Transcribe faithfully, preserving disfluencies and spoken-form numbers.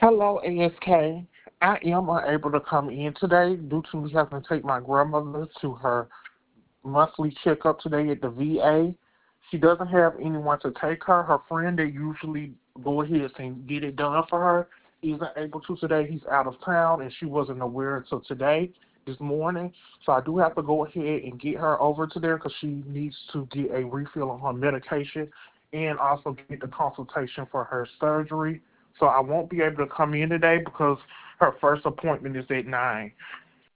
Hello, A S K. I am unable to come in today due to me having to take my grandmother to her monthly checkup today at the V A. She doesn't have anyone to take her. Her friend that usually go ahead and get it done for her isn't able to today. He's out of town, and she wasn't aware until today, this morning. So I do have to go ahead and get her over to there because she needs to get a refill on her medication and also get the consultation for her surgery. So I won't be able to come in today because her first appointment is at nine.